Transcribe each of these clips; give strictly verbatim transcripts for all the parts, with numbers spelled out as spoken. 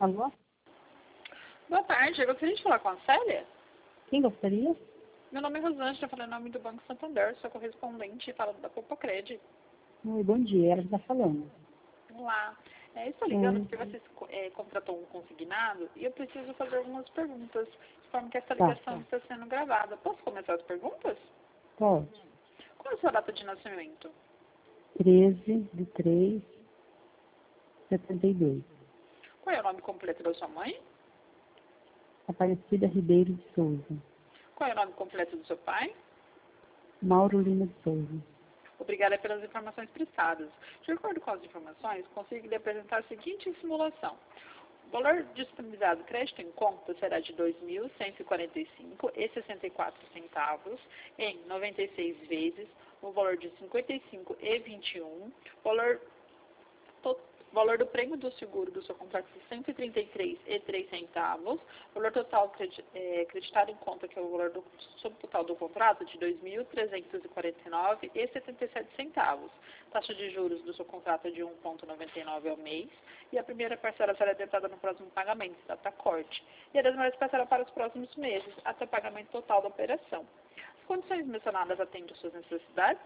Alô? Boa tarde, eu gostaria de falar com a Célia. Quem gostaria? Meu nome é Rosângela, falando em nome do Banco Santander, sou correspondente e falo da Popocred. Oi, bom dia, ela está falando. Olá, é, estou ligando Oi. porque você é, contratou um consignado e eu preciso fazer algumas perguntas, de forma que essa Tá, ligação está sendo gravada. Posso começar as perguntas? Pode. Qual é a sua data de nascimento? treze de três de setenta e dois. Qual é o nome completo da sua mãe? Aparecida Ribeiro de Souza. Qual é o nome completo do seu pai? Mauro Lima de Souza. Obrigada pelas informações prestadas. De acordo com as informações, consigo lhe apresentar a seguinte simulação. O valor disponibilizado crédito em conta será de dois mil cento e quarenta e cinco reais e sessenta e quatro centavos em noventa e seis vezes, no valor de cinquenta e cinco reais e vinte e um centavos, valor total. O valor do prêmio do seguro do seu contrato de cento e trinta e três reais e três centavos, valor total acreditado em conta, que é o valor do subtotal do contrato, de dois mil trezentos e quarenta e nove reais e setenta e sete centavos. Taxa de juros do seu contrato é de um vírgula noventa e nove ao mês, e a primeira parcela será debitada no próximo pagamento, data corte, e a demais parcela para os próximos meses, até o pagamento total da operação. As condições mencionadas atendem às suas necessidades?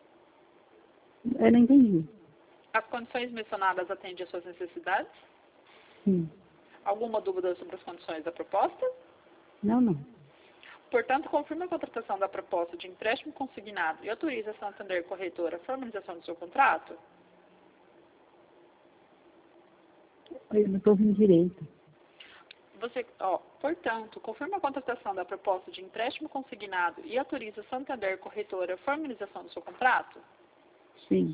Eu não entendi. As condições mencionadas atendem às suas necessidades? Sim. Alguma dúvida sobre as condições da proposta? Não, não. Portanto, confirma a contratação da proposta de empréstimo consignado e autoriza a Santander Corretora a formalização do seu contrato? Eu não estou ouvindo direito. Você, ó, portanto, confirma a contratação da proposta de empréstimo consignado e autoriza a Santander Corretora a formalização do seu contrato? Sim.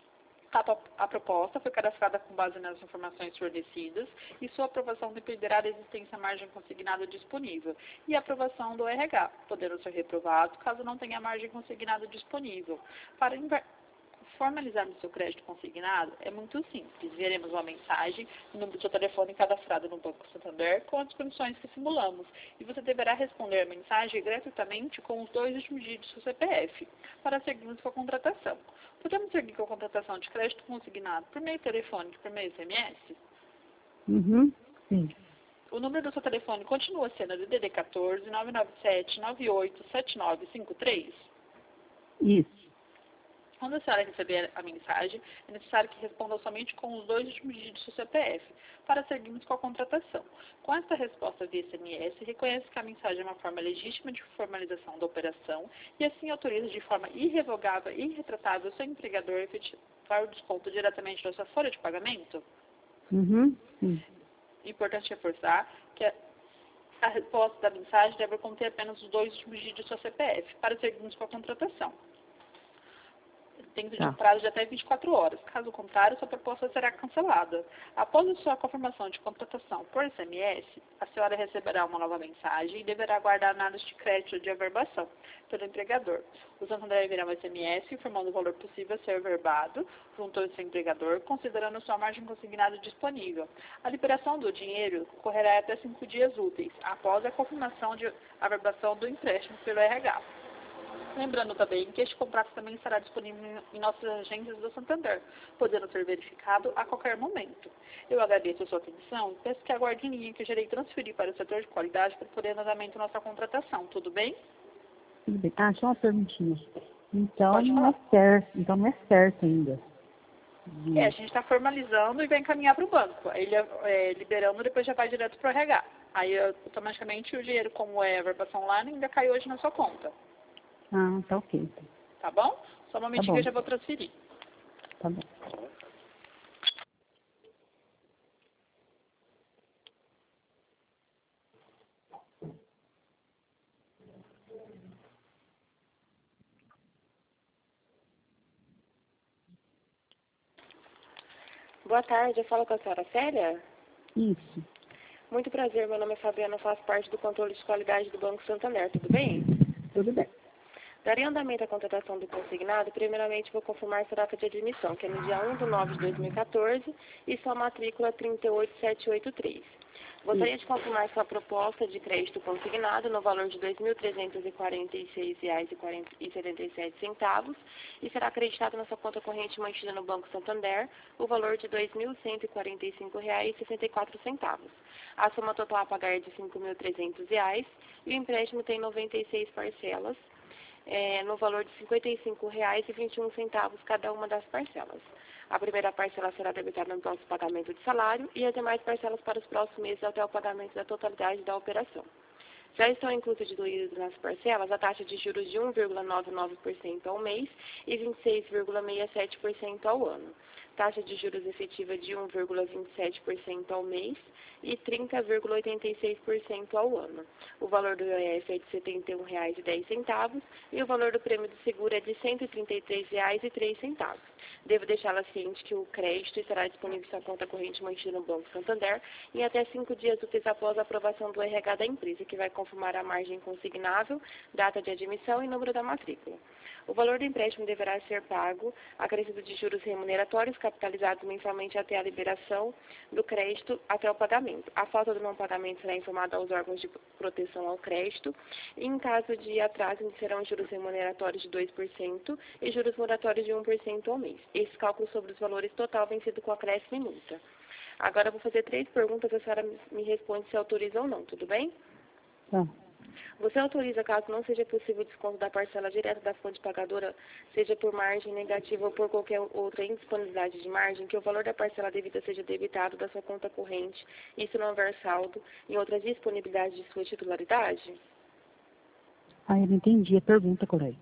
A proposta foi cadastrada com base nas informações fornecidas e sua aprovação dependerá da existência da margem consignada disponível e a aprovação do R H, podendo ser reprovado caso não tenha margem consignada disponível. Para formalizar o seu crédito consignado é muito simples. Veremos uma mensagem no número do seu telefone cadastrado no Banco Santander com as condições que simulamos e você deverá responder a mensagem gratuitamente com os dois últimos dígitos do seu C P F para seguirmos com a contratação. Podemos seguir com a contratação de crédito consignado por meio telefônico e por meio S M S? Uhum. Sim. O número do seu telefone continua sendo D D D quatorze, nove nove sete, nove oito sete nove cinco três? Isso. Quando a senhora receber a mensagem, é necessário que responda somente com os dois últimos dígitos do C P F, para seguirmos com a contratação. Com esta resposta via S M S, reconhece que a mensagem é uma forma legítima de formalização da operação e assim autoriza de forma irrevogável e irretratável o seu empregador a efetivar o desconto diretamente da sua folha de pagamento? Uhum. Sim. Importante reforçar que a, a resposta da mensagem deve conter apenas os dois últimos dígitos do seu C P F, para seguirmos com a contratação. Dentro de um Tá. prazo de até vinte e quatro horas. Caso contrário, sua proposta será cancelada. Após a sua confirmação de contratação por S M S, a senhora receberá uma nova mensagem e deverá aguardar análise de crédito de averbação pelo empregador. O Santander enviará um S M S informando o valor possível a ser averbado junto ao seu empregador, considerando sua margem consignada disponível. A liberação do dinheiro ocorrerá até cinco dias úteis, após a confirmação de averbação do empréstimo pelo R H. Lembrando também que este contrato também estará disponível em nossas agências do Santander, podendo ser verificado a qualquer momento. Eu agradeço a sua atenção e peço que aguarde em linha que eu já irei transferir para o setor de qualidade para poder andamento nossa contratação. Tudo bem? Tudo bem. Ah, só uma perguntinha. Então Pode não é falar. certo. Então não é certo ainda. De- É, a gente está formalizando e vai encaminhar para o banco. Aí ele é, liberando, depois já vai direto para o R H. Aí automaticamente o dinheiro, como é a verbação online, ainda cai hoje na sua conta. Ah, tá ok. Então. Tá bom? Só um Tá momentinho bom. que eu já vou transferir. Tá bom. Boa tarde, eu falo com a senhora Célia. Isso. Muito prazer, meu nome é Fabiana, faço parte do controle de qualidade do Banco Santander, tudo bem? Tudo bem. Daria andamento à contratação do consignado, primeiramente vou confirmar sua data de admissão, que é no dia um de nove de dois mil e quatorze, e sua matrícula trinta e oito mil setecentos e oitenta e três. Gostaria de confirmar sua proposta de crédito consignado no valor de dois mil trezentos e quarenta e seis reais e setenta e sete centavos e será acreditado na sua conta corrente mantida no Banco Santander o valor de dois mil cento e quarenta e cinco reais e sessenta e quatro centavos. A soma total a pagar é de cinco mil e trezentos reais e o empréstimo tem noventa e seis parcelas é, no valor de cinquenta e cinco reais e vinte e um centavos cada uma das parcelas. A primeira parcela será debitada no próximo pagamento de salário e as demais parcelas para os próximos meses até o pagamento da totalidade da operação. Já estão inclusas diluídas nas parcelas a taxa de juros de um vírgula noventa e nove por cento ao mês e vinte e seis vírgula sessenta e sete por cento ao ano. Taxa de juros efetiva de um vírgula vinte e sete por cento ao mês e trinta vírgula oitenta e seis por cento ao ano. O valor do I O F é de setenta e um reais e dez centavos e o valor do prêmio do seguro é de cento e trinta e três reais e três centavos. Devo deixá-la ciente que o crédito estará disponível em sua conta corrente mantida no Banco Santander em até cinco dias úteis após a aprovação do R H da empresa, que vai confirmar a margem consignável, data de admissão e número da matrícula. O valor do empréstimo deverá ser pago acrescido de juros remuneratórios capitalizados mensalmente até a liberação do crédito até o pagamento. A falta do não pagamento será informada aos órgãos de proteção ao crédito e, em caso de atraso, serão juros remuneratórios de dois por cento e juros moratórios de um por cento ao mês. Esse cálculo sobre os valores total vem sido com acréscimo e multa. Agora eu vou fazer três perguntas, a senhora me responde se autoriza ou não, tudo bem? Tá. Você autoriza, caso não seja possível o desconto da parcela direta da fonte pagadora, seja por margem negativa ou por qualquer outra indisponibilidade de margem, que o valor da parcela devida seja debitado da sua conta corrente, isso não houver saldo, em outras disponibilidades de sua titularidade? Ah, eu não entendi a pergunta, colega.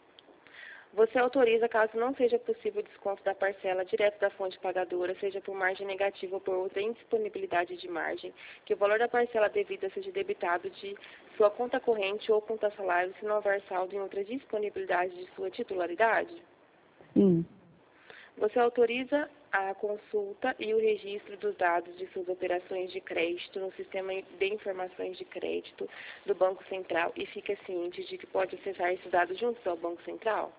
Você autoriza, caso não seja possível o desconto da parcela direto da fonte pagadora, seja por margem negativa ou por outra indisponibilidade de margem, que o valor da parcela devida seja debitado de sua conta corrente ou conta salário, se não houver saldo em outra disponibilidade de sua titularidade? Sim. Você autoriza a consulta e o registro dos dados de suas operações de crédito no sistema de informações de crédito do Banco Central e fica ciente de que pode acessar esses dados juntos ao Banco Central?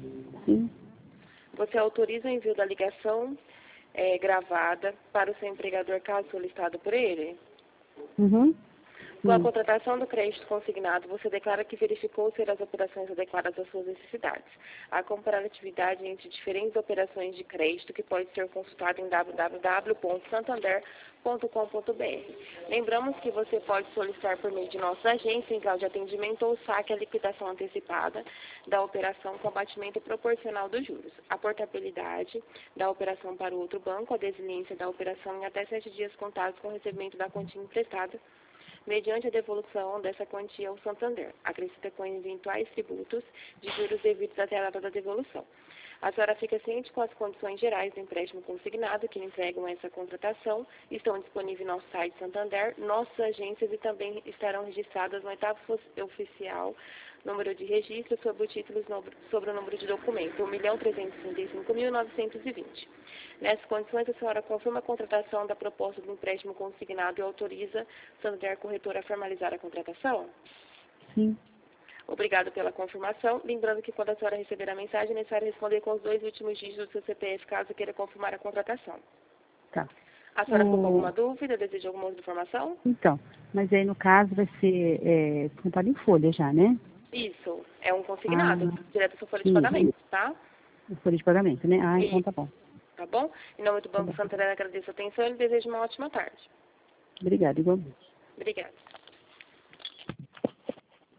Sim. Você autoriza o envio da ligação é, gravada para o seu empregador, caso solicitado por ele? Uhum. Com a Sim. contratação do crédito consignado, você declara que verificou ser as operações adequadas às suas necessidades. A comparatividade entre diferentes operações de crédito que pode ser consultada em w w w ponto santander ponto com ponto b r. Lembramos que você pode solicitar por meio de nossa agência, central de atendimento ou saque, a liquidação antecipada da operação com abatimento proporcional dos juros, a portabilidade da operação para o outro banco, a desiliência da operação em até sete dias contados com o recebimento da quantia emprestada, mediante a devolução dessa quantia ao Santander, acrescida com eventuais tributos de juros devidos até a data da devolução. A senhora fica ciente com as condições gerais do empréstimo consignado que entregam essa contratação, estão disponíveis no nosso site Santander, nossas agências e também estarão registradas no oitavo oficial número de registro sobre o título sobre o número de documento, um milhão trezentos e trinta e cinco mil novecentos e vinte. Nessas condições, a senhora confirma a contratação da proposta do empréstimo consignado e autoriza Santander Corretora a formalizar a contratação? Sim. Obrigado pela confirmação. Lembrando que quando a senhora receber a mensagem, é necessário responder com os dois últimos dígitos do seu C P F, caso queira confirmar a contratação. Tá. A senhora ficou com O- alguma dúvida? Deseja alguma outra informação? Então, mas aí no caso vai ser é, contado em folha já, né? Isso. É um consignado, Ah, direto da sua folha de sim. pagamento, tá? Folha de pagamento, né? Ah, então Isso. tá bom. Tá bom? Em nome do Tá Banco bom. Santander, agradeço a atenção e lhe desejo uma ótima tarde. Obrigada, igualmente. Obrigada.